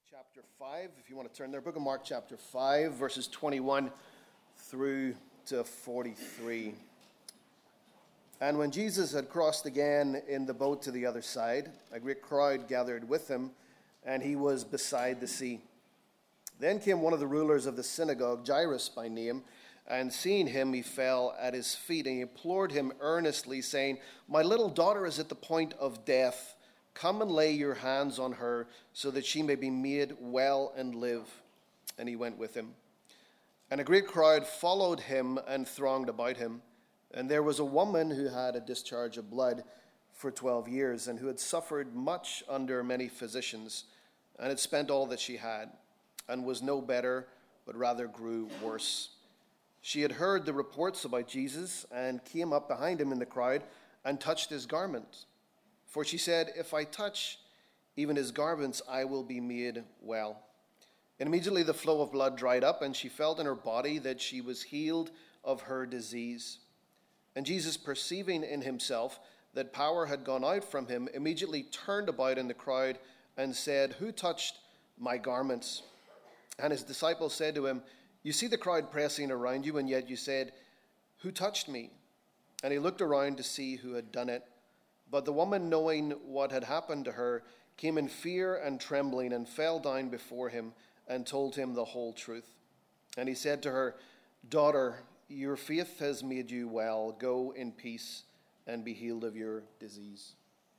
chapter 5, if you want to turn there. Book of Mark chapter 5, verses 21 through to 43. And when Jesus had crossed again in the boat to the other side, a great crowd gathered with him, and he was beside the sea. Then came one of the rulers of the synagogue, Jairus by name, and seeing him, he fell at his feet, and he implored him earnestly, saying, "My little daughter is at the point of death. Come and lay your hands on her, so that she may be made well and live." And he went with him. And a great crowd followed him and thronged about him. And there was a woman who had a discharge of blood for 12 years, and who had suffered much under many physicians, and had spent all that she had, and was no better, but rather grew worse. She had heard the reports about Jesus, and came up behind him in the crowd, and touched his garment. For she said, "If I touch even his garments, I will be made well." And immediately the flow of blood dried up, and she felt in her body that she was healed of her disease. And Jesus, perceiving in himself that power had gone out from him, immediately turned about in the crowd and said, "Who touched my garments?" And his disciples said to him, "You see the crowd pressing around you, and yet you said, 'Who touched me?'" And he looked around to see who had done it. But the woman, knowing what had happened to her, came in fear and trembling, and fell down before him, and told him the whole truth. And he said to her, "Daughter, your faith has made you well. Go in peace and be healed of your disease."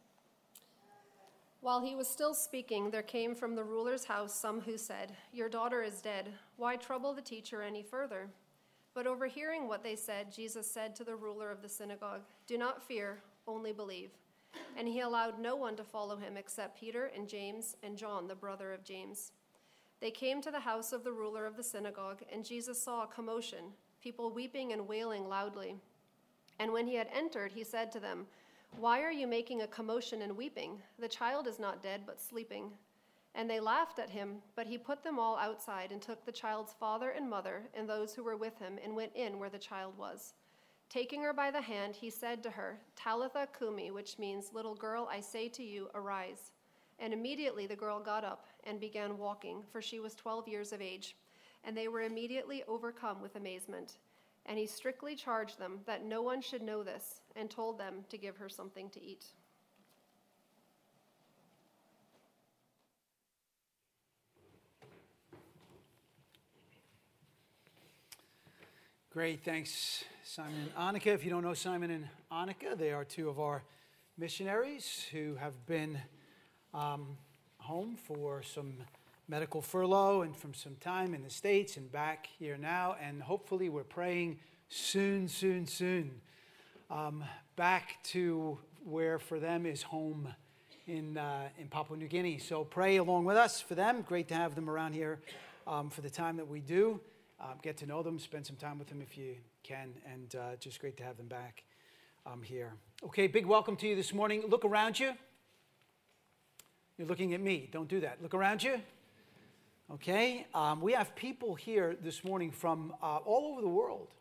While he was still speaking, there came from the ruler's house some who said, "Your daughter is dead. Why trouble the teacher any further?" But overhearing what they said, Jesus said to the ruler of the synagogue, "Do not fear, only believe." And he allowed no one to follow him except Peter and James and John, the brother of James. They came to the house of the ruler of the synagogue, and Jesus saw a commotion, people weeping and wailing loudly. And when he had entered, he said to them, "Why are you making a commotion and weeping? The child is not dead, but sleeping." And they laughed at him, but he put them all outside and took the child's father and mother and those who were with him and went in where the child was. Taking her by the hand, he said to her, "Talitha cumi," which means, "Little girl, I say to you, arise." And immediately the girl got up and began walking, for she was 12 years of age. And they were immediately overcome with amazement. And he strictly charged them that no one should know this, and told them to give her something to eat. Great, thanks, Simon and Annika. If you don't know Simon and Annika, they are two of our missionaries who have been home for some medical furlough and from some time in the States and back here now. And hopefully we're praying soon, back to where for them is home in Papua New Guinea. So pray along with us for them. Great to have them around here for the time that we do. Get to know them, spend some time with them if you can, and just great to have them back here. Okay, big welcome to you this morning. Look around you. You're looking at me. Don't do that. Look around you. Okay, we have people here this morning from all over the world.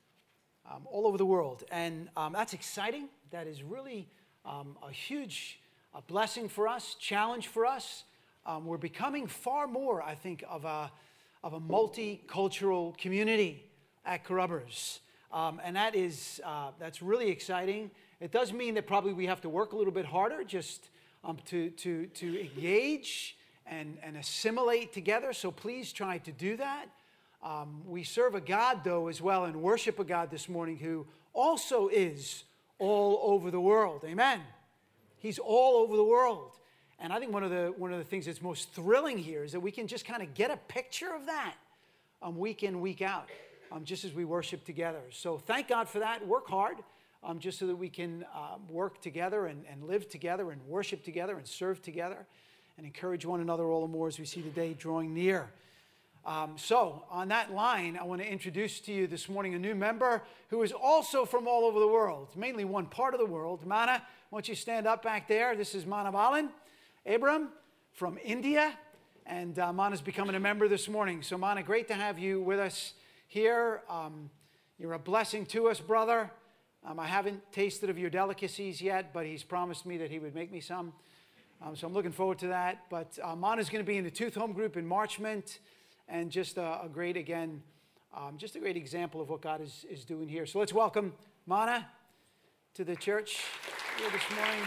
And that's exciting. That is really a huge blessing for us, challenge for us. We're becoming far more, I think, of a multicultural community at Carrubbers. And that's really exciting. It does mean that probably we have to work a little bit harder just to engage and assimilate together. So please try to do that. We serve a God, though, as well, and worship a God this morning who also is all over the world. Amen. He's all over the world. And I think one of the things that's most thrilling here is that we can just kind of get a picture of that week in, week out, just as we worship together. So thank God for that. Work hard just so that we can work together and live together and worship together and serve together and encourage one another all the more as we see the day drawing near. So on that line, I want to introduce to you this morning a new member who is also from all over the world, mainly one part of the world. Mana, why don't you stand up back there? This is Mana Balan. Abram from India, and Mana's becoming a member this morning. So Mana, great to have you with us here. You're a blessing to us, brother. I haven't tasted of your delicacies yet, but he's promised me that he would make me some. So I'm looking forward to that. But Mana's going to be in the Tooth Home Group in Marchmont, and just a great example of what God is doing here. So let's welcome Mana to the church here this morning.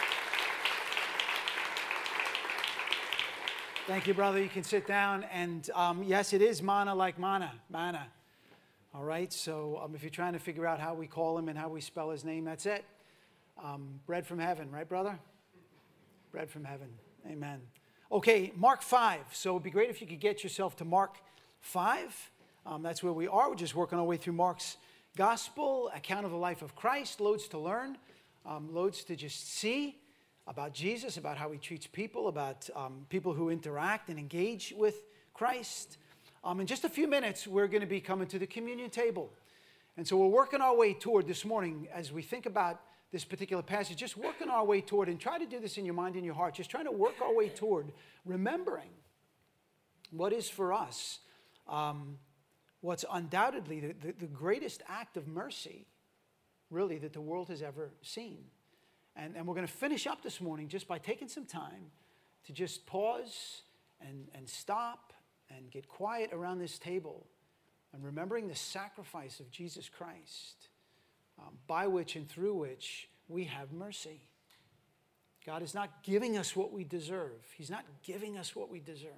Thank you, brother. You can sit down. And yes, it is Mana like Mana. All right, so if you're trying to figure out how we call him and how we spell his name, that's it. Bread from heaven, right, brother? Bread from heaven. Amen. Okay, Mark 5. So it'd be great if you could get yourself to Mark 5. That's where we are. We're just working our way through Mark's gospel, account of the life of Christ, loads to learn, loads to just see about Jesus, about how he treats people, about people who interact and engage with Christ. In just a few minutes, we're going to be coming to the communion table. And so we're working our way toward this morning, as we think about this particular passage, just working our way toward, and try to do this in your mind and your heart, just trying to work our way toward remembering what is for us, what's undoubtedly the greatest act of mercy, really, that the world has ever seen. And we're going to finish up this morning just by taking some time to just pause and stop and get quiet around this table and remembering the sacrifice of Jesus Christ, by which and through which we have mercy. God is not giving us what we deserve. He's not giving us what we deserve.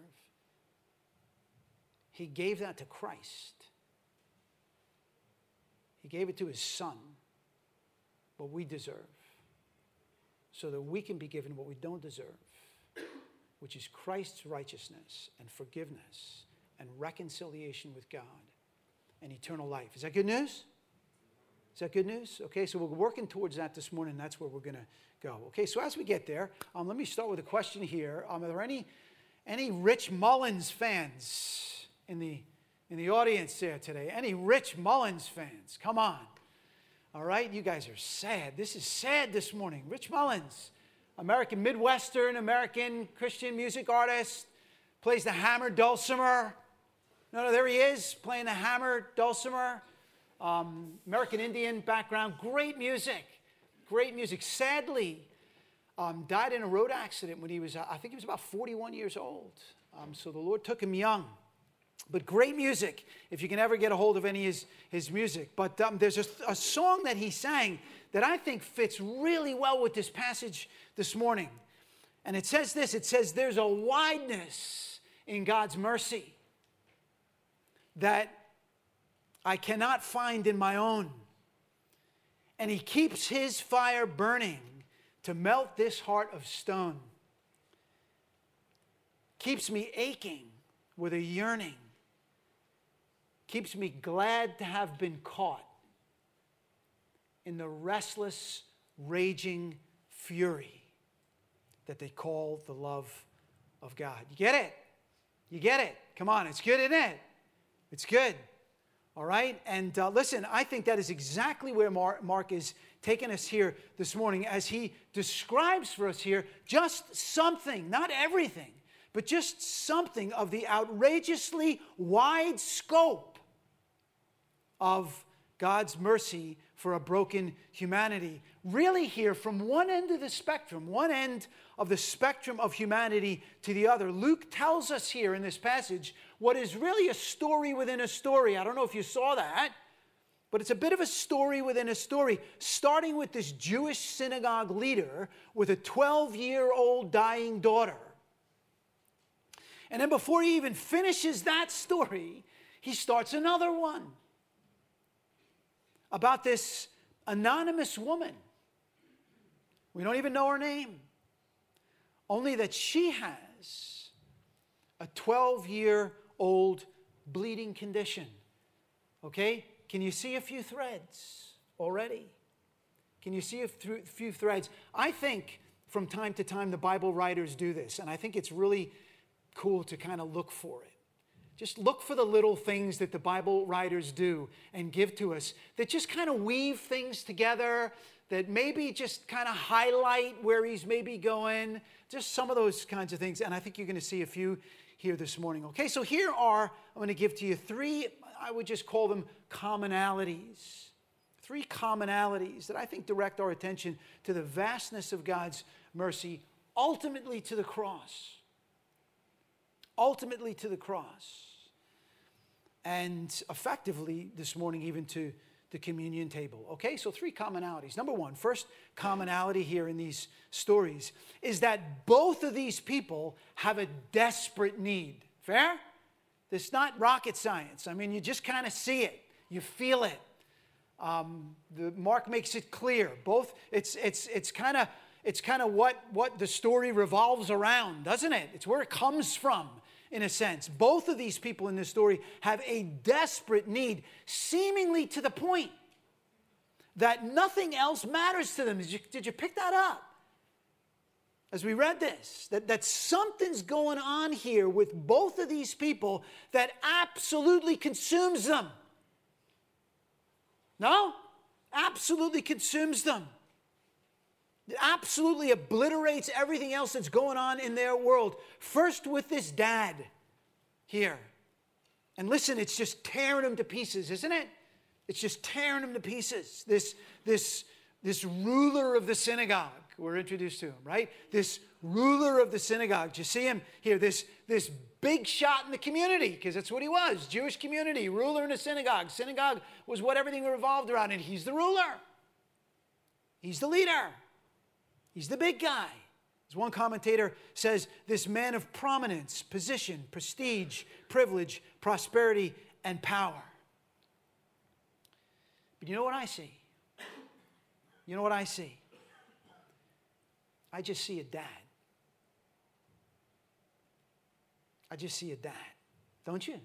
He gave that to Christ. He gave it to his Son, what we deserve, so that we can be given what we don't deserve, which is Christ's righteousness and forgiveness and reconciliation with God and eternal life. Is that good news? Is that good news? Okay, so we're working towards that this morning. That's where we're going to go. Okay, so as we get there, let me start with a question here. Are there any Rich Mullins fans in the audience there today? Any Rich Mullins fans? Come on. All right, you guys are sad. This is sad this morning. Rich Mullins, American Midwestern, American Christian music artist, plays the hammered dulcimer. No, there he is, playing the hammered dulcimer. American Indian background, great music. Sadly, died in a road accident when he was, I think he was about 41 years old. So the Lord took him young. But great music, if you can ever get a hold of any of his music. But there's a song that he sang that I think fits really well with this passage this morning. And it says this, it says, there's a wideness in God's mercy that I cannot find in my own. And he keeps his fire burning to melt this heart of stone. Keeps me aching with a yearning. Keeps me glad to have been caught in the restless, raging fury that they call the love of God. You get it? You get it? Come on, it's good, isn't it? It's good. All right? And listen, I think that is exactly where Mark is taking us here this morning as he describes for us here just something, not everything, but just something of the outrageously wide scope of God's mercy for a broken humanity. Really here, from one end of the spectrum, one end of the spectrum of humanity to the other, Luke tells us here in this passage what is really a story within a story. I don't know if you saw that, but it's a bit of a story within a story, starting with this Jewish synagogue leader with a 12-year-old dying daughter. And then before he even finishes that story, he starts another one about this anonymous woman. We don't even know her name. Only that she has a 12-year-old bleeding condition. Okay? Can you see a few threads already? Can you see a few threads? I think from time to time the Bible writers do this, and I think it's really cool to kind of look for it. Just look for the little things that the Bible writers do and give to us that just kind of weave things together, that maybe just kind of highlight where he's maybe going, just some of those kinds of things. And I think you're going to see a few here this morning. Okay, so here are, I'm going to give to you three, I would just call them commonalities. Three commonalities that I think direct our attention to the vastness of God's mercy, ultimately to the cross. Ultimately to the cross. And effectively this morning even to the communion table. Okay, so 3 commonalities. Number one, first commonality here in these stories is that both of these people have a desperate need. Fair? It's not rocket science. I mean, you just kind of see it. You feel it. Mark makes it clear. Both, it's kind of what the story revolves around, doesn't it? It's where it comes from. In a sense, both of these people in this story have a desperate need, seemingly to the point that nothing else matters to them. Did you pick that up? As we read this, that something's going on here with both of these people that absolutely consumes them. No? Absolutely consumes them. It absolutely obliterates everything else that's going on in their world. First with this dad here. And listen, it's just tearing him to pieces, isn't it? It's just tearing him to pieces. This ruler of the synagogue, we're introduced to him, right? This ruler of the synagogue. Do you see him here? This big shot in the community, because that's what he was. Jewish community, ruler in a synagogue. Synagogue was what everything revolved around, and he's the ruler. He's the leader. He's the big guy. As one commentator says, this man of prominence, position, prestige, privilege, prosperity, and power. But you know what I see? You know what I see? I just see a dad. I just see a dad. Don't you?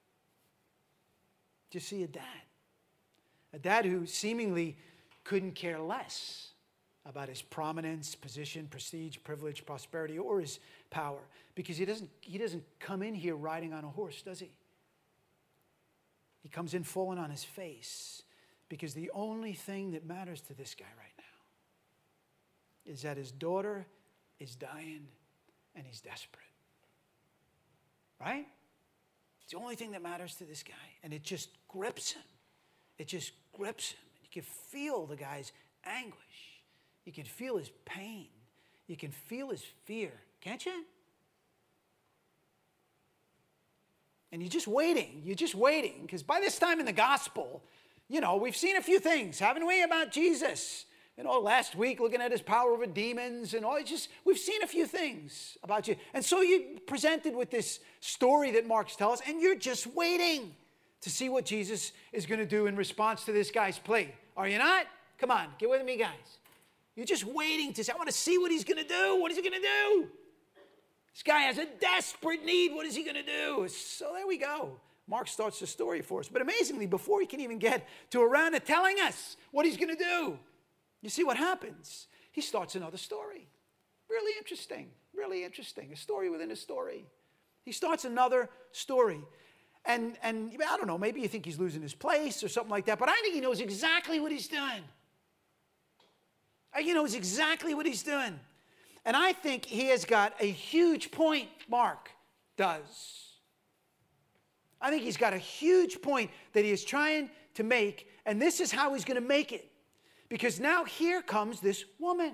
Just see a dad. A dad who seemingly couldn't care less about his prominence, position, prestige, privilege, prosperity, or his power. Because he doesn't come in here riding on a horse, does he? He comes in falling on his face. Because the only thing that matters to this guy right now is that his daughter is dying and he's desperate. Right? It's the only thing that matters to this guy. And it just grips him. It just grips him. You can feel the guy's anguish. You can feel his pain. You can feel his fear. Can't you? And you're just waiting. You're just waiting. Because by this time in the gospel, we've seen a few things, haven't we, about Jesus? Last week looking at his power over demons and all. We've seen a few things about you. And so you're presented with this story that Mark's telling us, and you're just waiting to see what Jesus is going to do in response to this guy's plea. Are you not? Come on, get with me, guys. You're just waiting to say, I want to see what he's going to do. What is he going to do? This guy has a desperate need. What is he going to do? So there we go. Mark starts the story for us. But amazingly, before he can even get to around to telling us what he's going to do, you see what happens? He starts another story. Really interesting. Really interesting. A story within a story. He starts another story. And I don't know, maybe you think he's losing his place or something like that, but I think he knows exactly what he's doing. He knows exactly what he's doing. And I think he has got a huge point, Mark does. I think he's got a huge point that he is trying to make, and this is how he's going to make it. Because now here comes this woman.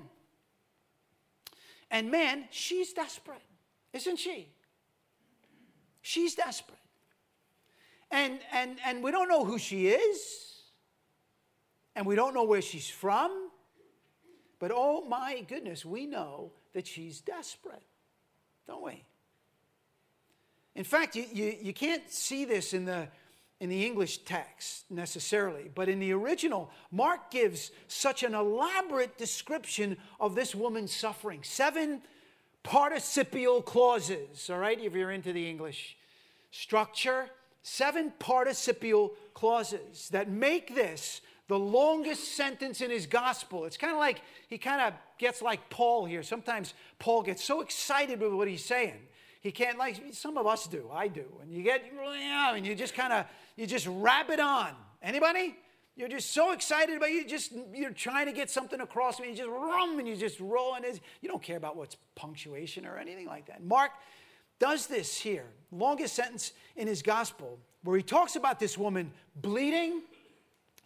And man, she's desperate, isn't she? She's desperate. And we don't know who she is. And we don't know where she's from. But oh my goodness, we know that she's desperate, don't we? In fact, you can't see this in the English text necessarily, but in the original, Mark gives such an elaborate description of this woman's suffering. 7 participial clauses, all right, if you're into the English structure. 7 participial clauses that make this the longest sentence in his gospel. It's kind of like, he kind of gets like Paul here. Sometimes Paul gets so excited with what he's saying. He can't, like some of us do, I do. And you get, and you just wrap it on. Anybody? You're just so excited about you're trying to get something across, and you just roll, and you don't care about what's punctuation or anything like that. Mark does this here, longest sentence in his gospel, where he talks about this woman bleeding,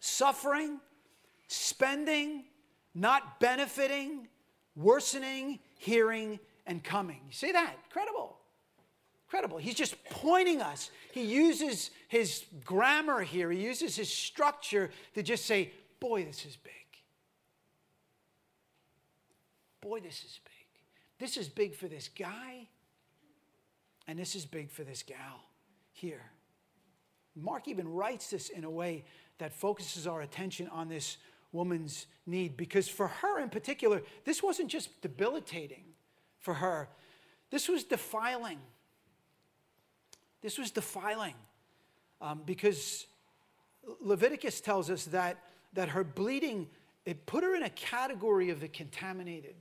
suffering, spending, not benefiting, worsening, hearing, and coming. You see that? Incredible. Incredible. He's just pointing us. He uses his grammar here. He uses his structure to just say, boy, this is big. Boy, this is big. This is big for this guy, and this is big for this gal here. Mark even writes this in a way that focuses our attention on this woman's need, because for her in particular, this wasn't just debilitating for her. This was defiling. This was defiling because Leviticus tells us that her bleeding, it put her in a category of the contaminated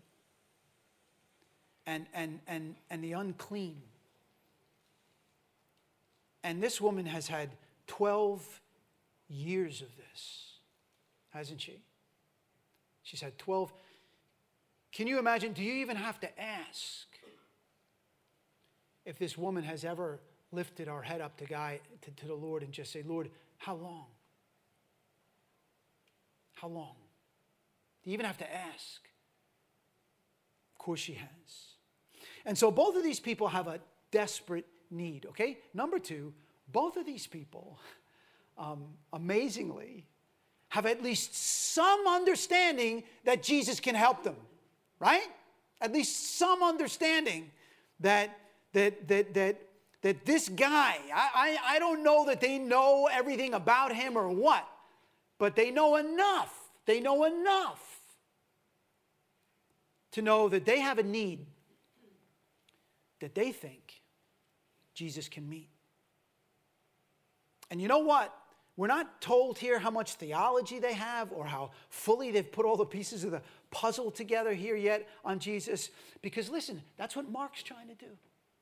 and the unclean. And this woman has had 12 years of this, hasn't she? She's had 12. Can you imagine? Do you even have to ask if this woman has ever lifted our head up to the Lord and just say, Lord, how long? How long? Do you even have to ask? Of course she has. And so both of these people have a desperate need, okay? Number two, both of these people, amazingly, have at least some understanding that Jesus can help them, right? At least some understanding that this guy, I don't know that they know everything about him or what, but they know enough. They know enough to know that they have a need that they think Jesus can meet. And you know what? We're not told here how much theology they have or how fully they've put all the pieces of the puzzle together here yet on Jesus. Because listen, that's what Mark's trying to do.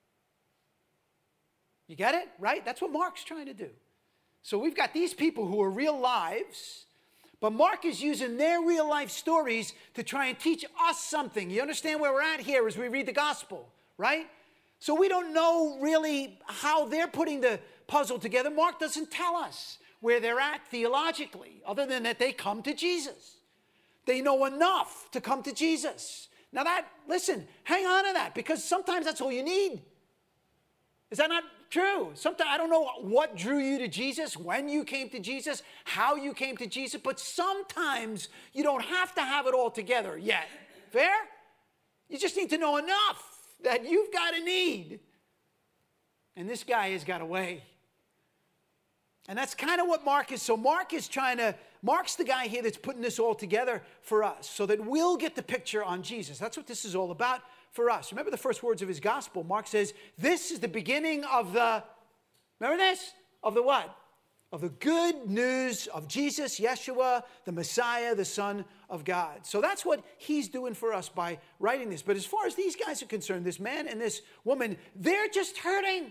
You get it? Right? That's what Mark's trying to do. So we've got these people who are real lives, but Mark is using their real life stories to try and teach us something. You understand where we're at here as we read the gospel, right? So we don't know really how they're putting the puzzle together. Mark doesn't tell us where they're at theologically, other than that they come to Jesus. They know enough to come to Jesus. Now listen, hang on to that, because sometimes that's all you need. Is that not true? Sometimes, I don't know what drew you to Jesus, when you came to Jesus, how you came to Jesus, but sometimes you don't have to have it all together yet. Fair? You just need to know enough that you've got a need. And this guy has got a way. And that's kind of what Mark is. So Mark's the guy here that's putting this all together for us so that we'll get the picture on Jesus. That's what this is all about for us. Remember the first words of his gospel. Mark says, this is the beginning of the, remember this? Of the what? Of the good news of Jesus, Yeshua, the Messiah, the Son of God. So that's what he's doing for us by writing this. But as far as these guys are concerned, this man and this woman, they're just hurting.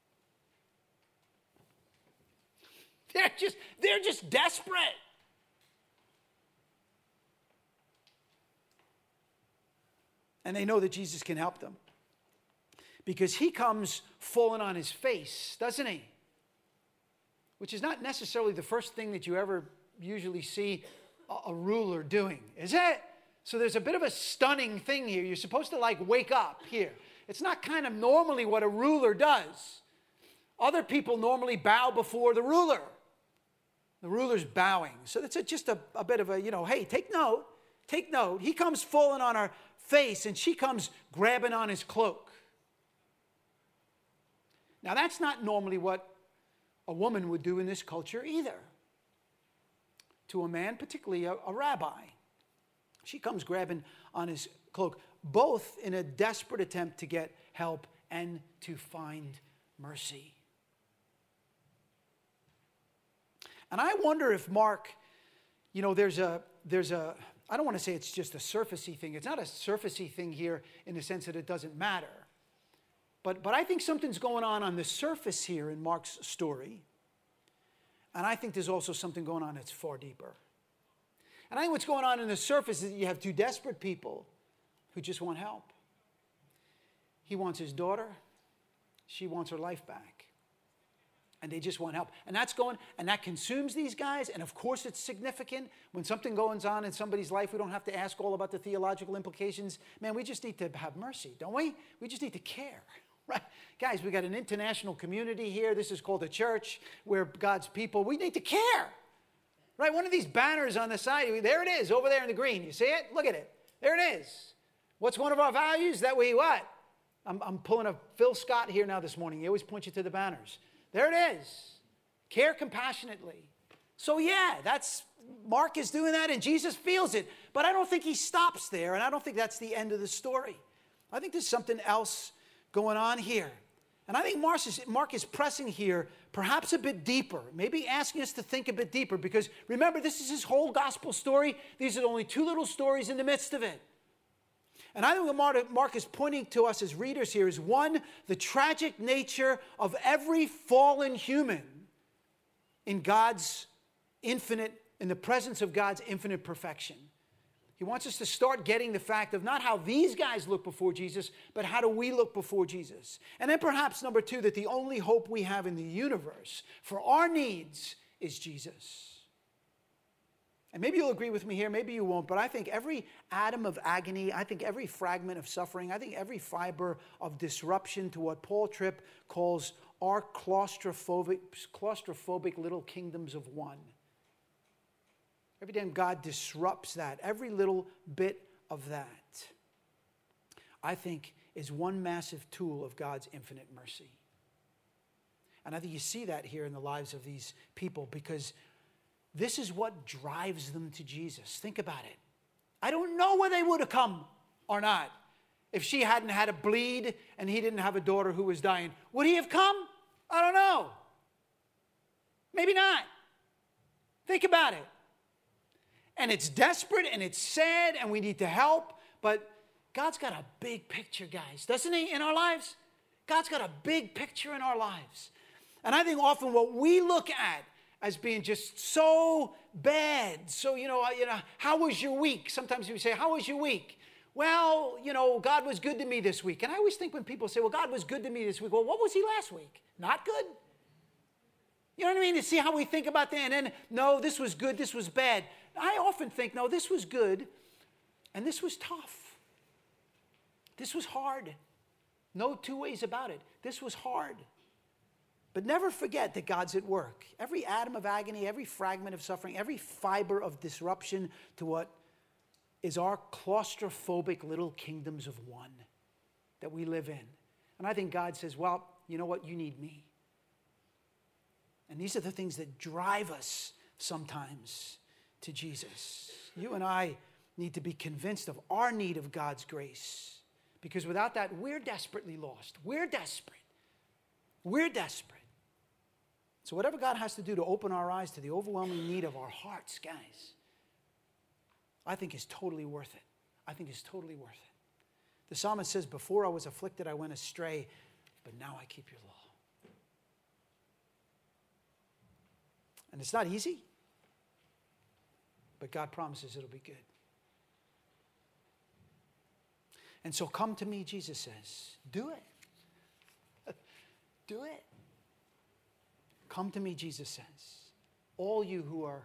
They're just desperate. And they know that Jesus can help them. Because he comes falling on his face, doesn't he? Which is not necessarily the first thing that you ever usually see a ruler doing, is it? So there's a bit of a stunning thing here. You're supposed to wake up here. It's not kind of normally what a ruler does. Other people normally bow before the ruler. The ruler's bowing. So that's just a bit of a, hey, take note. Take note. He comes falling on her face and she comes grabbing on his cloak. Now that's not normally what a woman would do in this culture either. To a man, particularly a rabbi. She comes grabbing on his cloak, both in a desperate attempt to get help and to find mercy. And I wonder if Mark, there's a, I don't want to say it's just a surfacey thing. It's not a surfacey thing here in the sense that it doesn't matter. But I think something's going on the surface here in Mark's story. And I think there's also something going on that's far deeper. And I think what's going on in the surface is that you have two desperate people who just want help. He wants his daughter. She wants her life back. and they just want help. And that consumes these guys, and of course it's significant. When something goes on in somebody's life, we don't have to ask all about the theological implications. Man, we just need to have mercy, don't we? We just need to care, right? Guys, we got an international community here. This is called a church. We're God's people. We need to care, right? One of these banners on the side, there it is, over there in the green. You see it? Look at it. There it is. What's one of our values? That we what? I'm pulling a Phil Scott here now this morning. He always points you to the banners. There it is. Care compassionately. So yeah, Mark is doing that and Jesus feels it. But I don't think he stops there, and I don't think that's the end of the story. I think there's something else going on here. And I think Mark is pressing here perhaps a bit deeper, maybe asking us to think a bit deeper, because remember, this is his whole gospel story. These are only two little stories in the midst of it. And I think what Mark is pointing to us as readers here is, one, the tragic nature of every fallen human in the presence of God's infinite perfection. He wants us to start getting the fact of not how these guys look before Jesus, but how do we look before Jesus. And then perhaps number two, that the only hope we have in the universe for our needs is Jesus. And maybe you'll agree with me here, maybe you won't, but I think every atom of agony, I think every fragment of suffering, I think every fiber of disruption to what Paul Tripp calls our claustrophobic little kingdoms of one. Every time God disrupts that, every little bit of that, I think is one massive tool of God's infinite mercy. And I think you see that here in the lives of these people, because this is what drives them to Jesus. Think about it. I don't know whether they would have come or not if she hadn't had a bleed and he didn't have a daughter who was dying. Would he have come? I don't know. Maybe not. Think about it. And it's desperate and it's sad and we need to help, but God's got a big picture, guys, doesn't he, in our lives? God's got a big picture in our lives. And I think often what we look at as being just so bad. So, how was your week? Sometimes we say, how was your week? Well, God was good to me this week. And I always think when people say, well, God was good to me this week. Well, what was he last week? Not good? You know what I mean? To see how we think about that. And then, no, this was good, this was bad. I often think, no, this was good, and this was tough. This was hard. No two ways about it. This was hard. But never forget that God's at work. Every atom of agony, every fragment of suffering, every fiber of disruption to what is our claustrophobic little kingdoms of one that we live in. And I think God says, well, you know what? You need me. And these are the things that drive us sometimes to Jesus. You and I need to be convinced of our need of God's grace, because without that, we're desperately lost. We're desperate. We're desperate. So whatever God has to do to open our eyes to the overwhelming need of our hearts, guys, I think is totally worth it. I think is totally worth it. The psalmist says, before I was afflicted, I went astray, but now I keep your law. And it's not easy, but God promises it'll be good. And so come to me, Jesus says. Do it. Do it. Come to me, Jesus says. All you who are,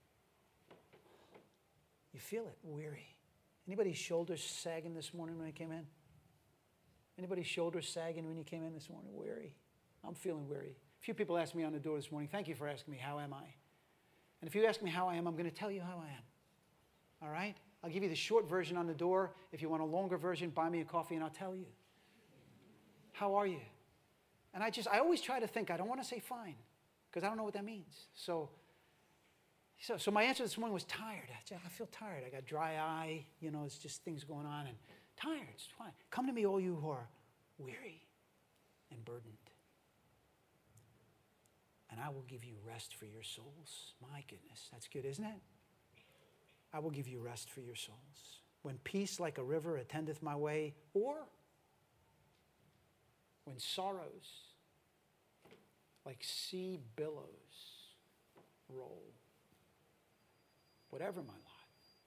you feel it, weary. Anybody's shoulders sagging this morning when you came in? Anybody's shoulders sagging when you came in this morning? Weary. I'm feeling weary. A few people asked me on the door this morning, thank you for asking me, how am I? And if you ask me how I am, I'm going to tell you how I am. All right? I'll give you the short version on the door. If you want a longer version, buy me a coffee and I'll tell you. How are you? And I always try to think, I don't want to say fine, because I don't know what that means. So my answer this morning was tired. I feel tired. I got dry eye. It's just things going on. And tired. It's fine. Come to me, all you who are weary and burdened, and I will give you rest for your souls. My goodness, that's good, isn't it? I will give you rest for your souls. When peace like a river attendeth my way, or when sorrows like sea billows roll. Whatever my lot,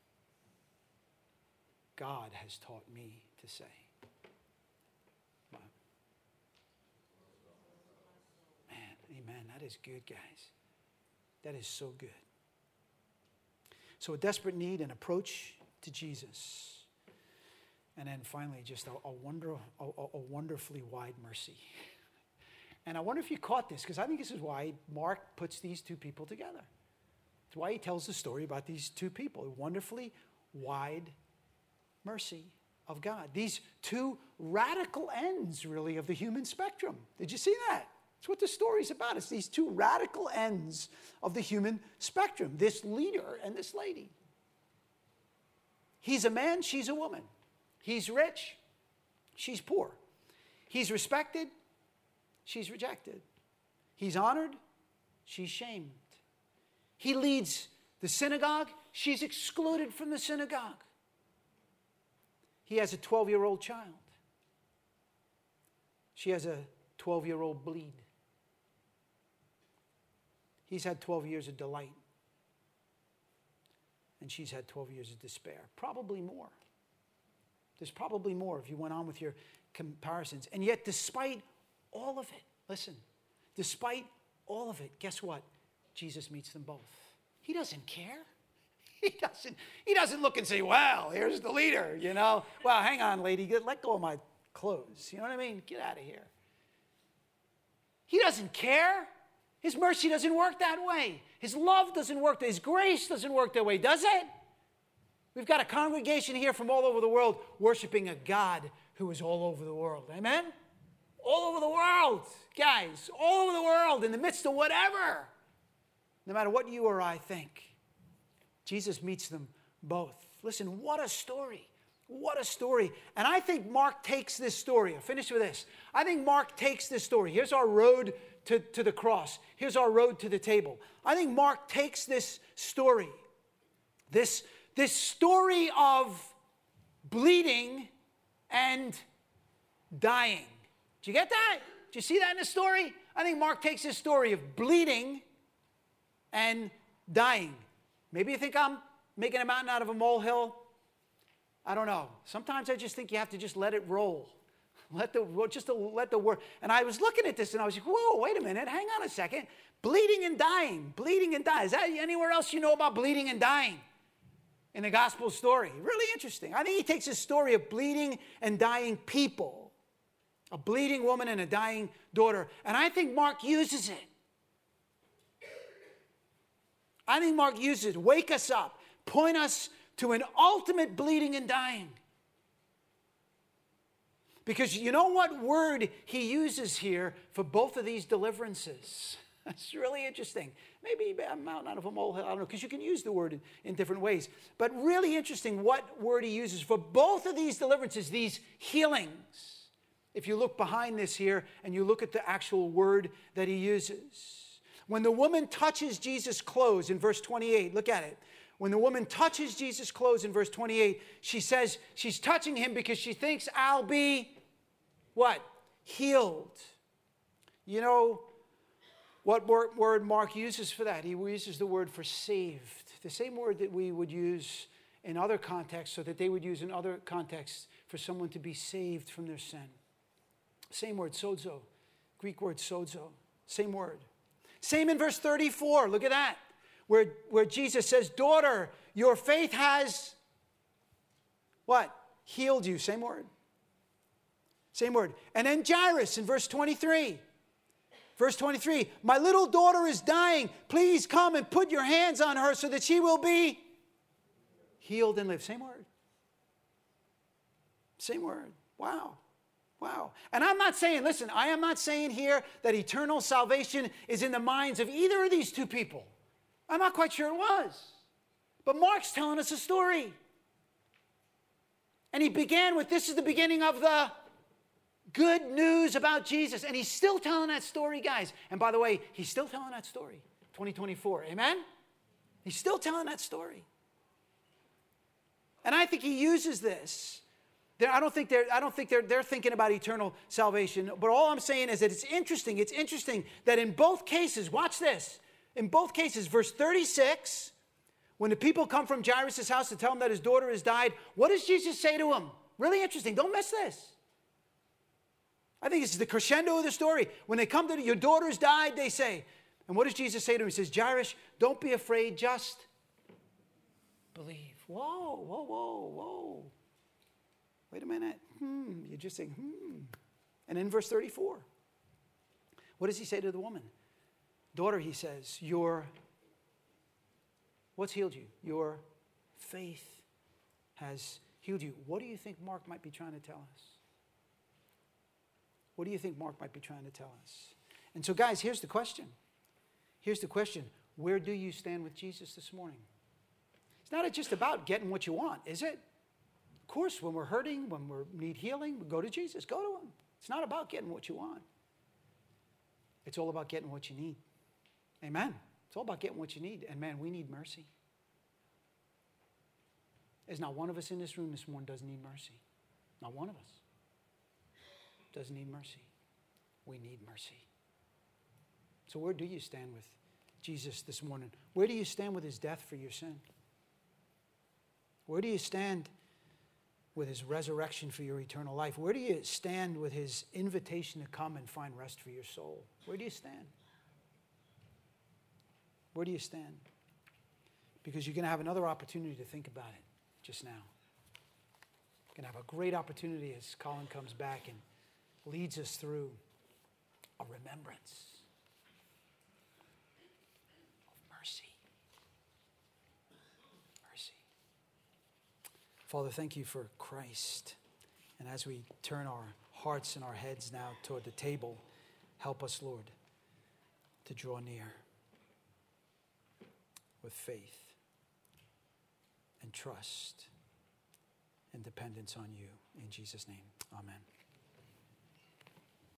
God has taught me to say. Wow. Man, amen. That is good, guys. That is so good. So a desperate need, an approach to Jesus. And then finally, just a wonderfully wide mercy. And I wonder if you caught this, because I think this is why Mark puts these two people together. It's why he tells the story about these two people. A wonderfully wide mercy of God. These two radical ends, really, of the human spectrum. Did you see that? That's what the story's about. It's these two radical ends of the human spectrum. This leader and this lady. He's a man, she's a woman. He's rich, she's poor. He's respected, she's rejected. He's honored, she's shamed. He leads the synagogue, she's excluded from the synagogue. He has a 12-year-old child. She has a 12-year-old bleed. He's had 12 years of delight. And she's had 12 years of despair. Probably more. There's probably more if you went on with your comparisons. And yet, despite all of it, listen, despite all of it, guess what? Jesus meets them both. He doesn't care. He doesn't look and say, well, here's the leader, you know. Well, hang on, lady, let go of my clothes. You know what I mean? Get out of here. He doesn't care. His mercy doesn't work that way. His love doesn't work. His grace doesn't work that way, does it? We've got a congregation here from all over the world worshiping a God who is all over the world. Amen? All over the world, guys. All over the world, in the midst of whatever. No matter what you or I think. Jesus meets them both. Listen, what a story. What a story. And I think Mark takes this story. I'll finish with this. I think Mark takes this story. Here's our road to the cross. Here's our road to the table. I think Mark takes this story. This story of bleeding and dying. Did you get that? Did you see that in the story? I think Mark takes this story of bleeding and dying. Maybe you think I'm making a mountain out of a molehill. I don't know. Sometimes I just think you have to just let it roll. Let the word. And I was looking at this and I was like, whoa, wait a minute. Hang on a second. Bleeding and dying. Bleeding and dying. Is that anywhere else you know about bleeding and dying in the gospel story? Really interesting. I think he takes a story of bleeding and dying people. A bleeding woman and a dying daughter. And I think Mark uses it. I think Mark uses it. Wake us up. Point us to an ultimate bleeding and dying. Because you know what word he uses here for both of these deliverances? That's really interesting. Maybe a mountain out of a molehill. I don't know, because you can use the word in different ways. But really interesting what word he uses for both of these deliverances, these healings. If you look behind this here and you look at the actual word that he uses. When the woman touches Jesus' clothes in verse 28, look at it. When the woman touches Jesus' clothes in verse 28, she says she's touching him because she thinks I'll be, what? Healed. You know what word Mark uses for that? He uses the word for saved. The same word that we would use in other contexts, so that they would use in other contexts for someone to be saved from their sin. Same word, sozo. Greek word sozo. Same word. Same in verse 34. Look at that. Where Jesus says, daughter, your faith has, what? Healed you. Same word. Same word. And then Jairus in verse 23. Verse 23, my little daughter is dying. Please come and put your hands on her so that she will be healed and live. Same word. Same word. Wow. Wow. And I'm not saying, listen, I am not saying here that eternal salvation is in the minds of either of these two people. I'm not quite sure it was. But Mark's telling us a story. And he began with, this is the beginning of the good news about Jesus. And he's still telling that story, guys. And by the way, he's still telling that story. 2024. Amen? He's still telling that story. And I think he uses this. I don't think they're thinking about eternal salvation. But all I'm saying is that it's interesting. It's interesting that in both cases, watch this. In both cases, verse 36, when the people come from Jairus' house to tell him that his daughter has died, what does Jesus say to him? Really interesting. Don't miss this. I think this is the crescendo of the story. When they come to your daughter's died, they say, And what does Jesus say to him? He says, Jairus, don't be afraid, just believe. Whoa, whoa, whoa, whoa. Wait a minute. You're just saying, And in verse 34, what does he say to the woman? Daughter, he says, what's healed you? Your faith has healed you. What do you think Mark might be trying to tell us? What do you think Mark might be trying to tell us? And so, guys, here's the question. Where do you stand with Jesus this morning? It's not just about getting what you want, is it? Of course, when we're hurting, when we need healing, we go to Jesus. Go to him. It's not about getting what you want. It's all about getting what you need. Amen. It's all about getting what you need. And man, we need mercy. There's not one of us in this room this morning doesn't need mercy. Not one of us doesn't need mercy. We need mercy. So where do you stand with Jesus this morning? Where do you stand with his death for your sin? Where do you stand with his resurrection for your eternal life? Where do you stand with his invitation to come and find rest for your soul? Where do you stand? Where do you stand? Because you're going to have another opportunity to think about it just now. You're going to have a great opportunity as Colin comes back and leads us through a remembrance of mercy. Mercy. Father, thank you for Christ. And as we turn our hearts and our heads now toward the table, help us, Lord, to draw near with faith and trust and dependence on you. In Jesus' name, amen.